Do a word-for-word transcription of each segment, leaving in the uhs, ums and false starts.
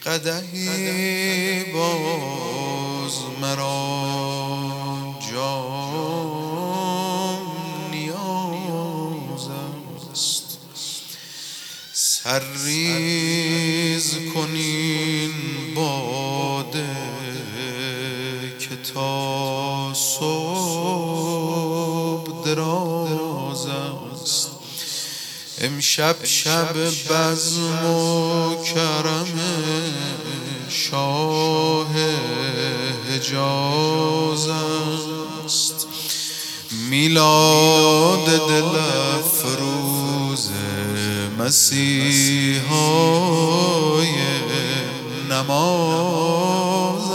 قدحی باز مرا جام نیاز است. سرریز کنین باده که تا صبح دراز است. امشب شب بزم و کرم شاه حجاز است. میلاد دل افروز مسیحای نماز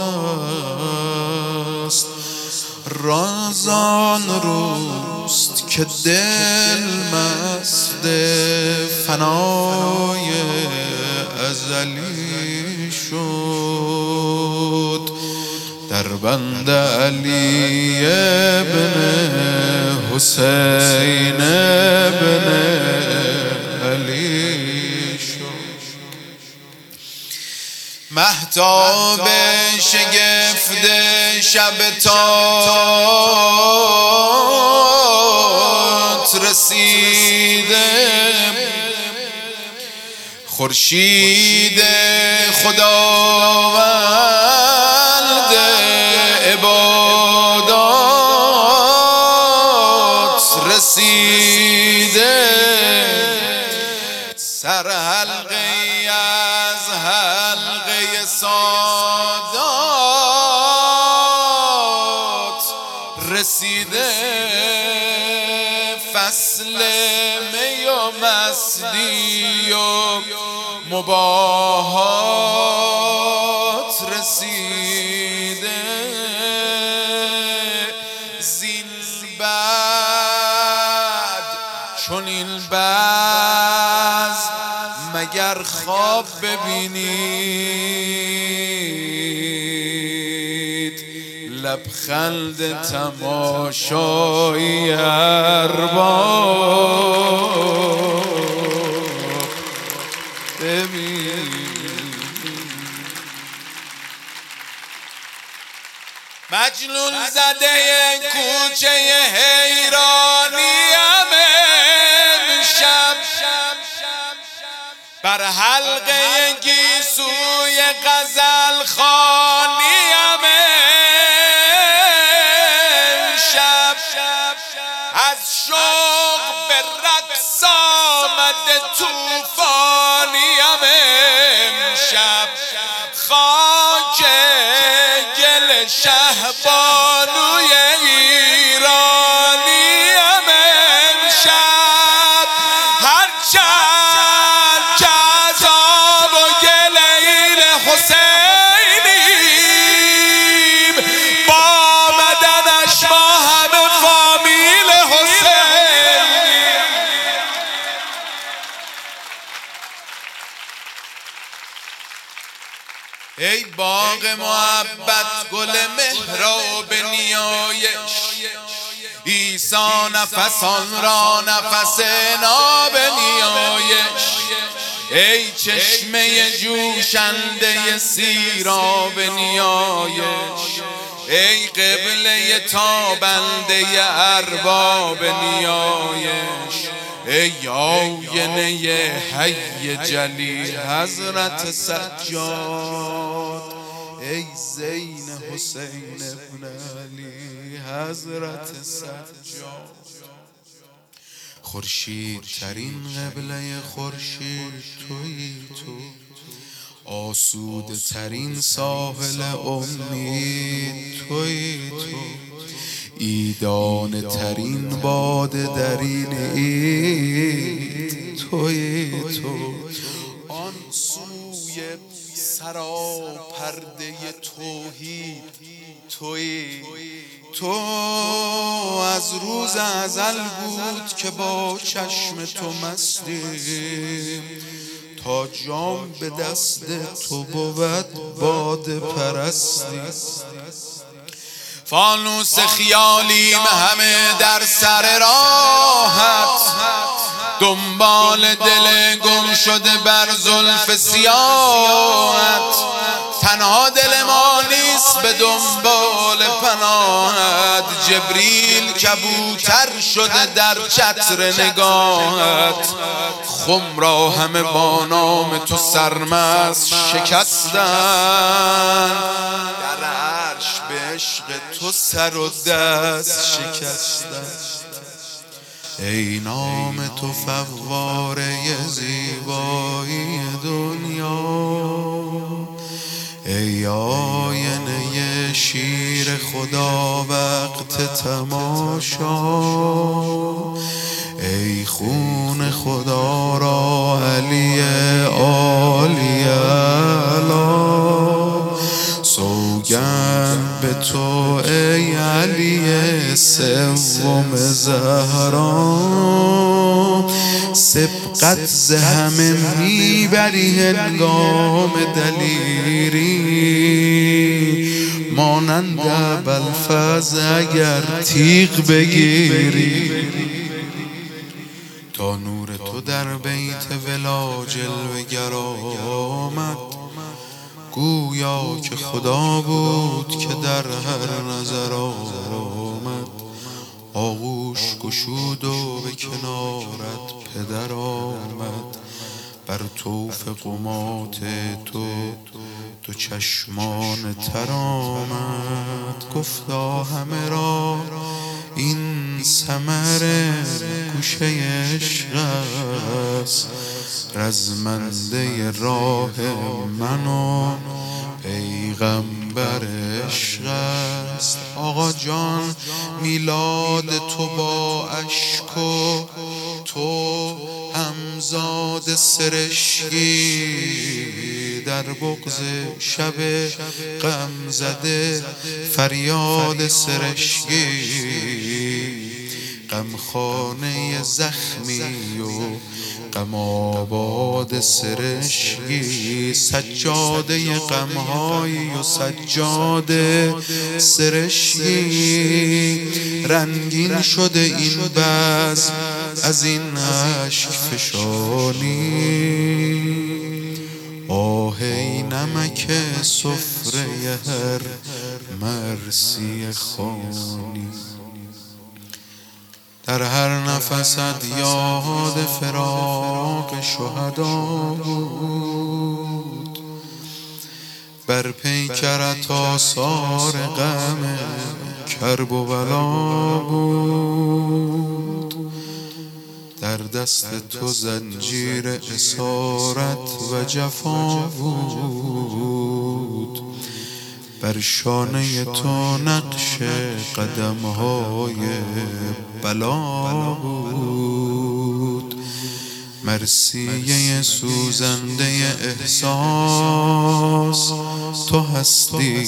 است. رازان روست که دل مست فنای ازلی شد. در بند علی ابن حسین ابن علی شد. مهتاب شگفت شب تات رسیده. خورشید خداوند عبادات رسیده. سر حلقه از حلقه سادات رسیده. فصل می و مستی و مباهات رسیده. زین بعد چنین باز مگر خواب ببینید. لبخند تماشای ارباب مجنون زده کوچه حیرانیم امشب. بر حلقه گیسوی غزل خوانیم امشب. از شوق به رقص آمده طوفانیم امشب. خاک گل شهبانوی ایرانیم امشب. هرچند که عذاب و گل این حسینیم، با آمدنش ما همه فامیل حسینیم. ای باغ محبت گل مهراب نیایش، عیسی نفسان را نفس ناب نیایش. ای چشمه جوشنده سیراب نیایش، ای قبله تابنده ارباب نیایش. ای آینه حی جلی حضرت سجاد، ای زین حسین ابن علی حضرت سجاد. خورشید ترین قبله خورشید تویی تو، آسوده ترین ساحل امید تویی تو، ایدانه ترین باده در این عید تویی تو. آن سوی سراپرده توحید تویی تو. از روز ازل بود که با چشم تو مستیم، تا جام به دست تو بود باده پرستی. فانوس خیالیم همه در سر راحت، دنبال دل گم شده بر زلف سیاهت. تنها دل ما نیست به دنبال پناهت. جبریل کبوتر شده در چتر نگاهت. خم را همه با نام تو سرمست شکستن. در عرش به عشق تو سر و دست شکستن. ای نام تو فواره زیبایی دنیا، ای آینه شیر خدا وقت تماشا، ای خون خدا را علی عالی اعلی. سوگند به تو ای علی سوم زهرا، سبقت ز همه میبری هنگام دلیری. مانند ابوالفضل اگر تیغ بگیری، تا نور تو در بیت ولا جلوه گر آمد. گویا که خدا بود که در هر نظر آمد. آغوش گشود و به کنارت پدر آمد. بر طوف قمات تو دو چشمان تر آمد. گفتا همه را این ثمر گوشه عشق است، رزمنده راه من و پیغمبر عشق است. آقا جان میلاد تو با اشک و تو همزاد سرشکی، در بغض شب غم زده فریاد سرشکی. غمخانه زخمی و غم آباد سرشکی، سجاده غمهایی و سجاده سرشکی. رنگین شده این بزم از این اشک فشانی. آه ای نمک سفره هر مرسی خوانی. در هر نفست یاد فراق شهدا بود. بر پیکرت آثار غم کرب و بلا بود. در دست تو زنجیر اسارت و جفا بود. بر شانه تو نقش قدم‌های بلا بود. مرثیه سوزنده احساس تو هستی،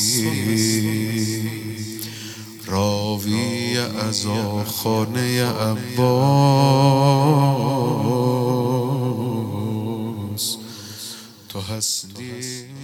راوی عزاخانه عباس تو هستی.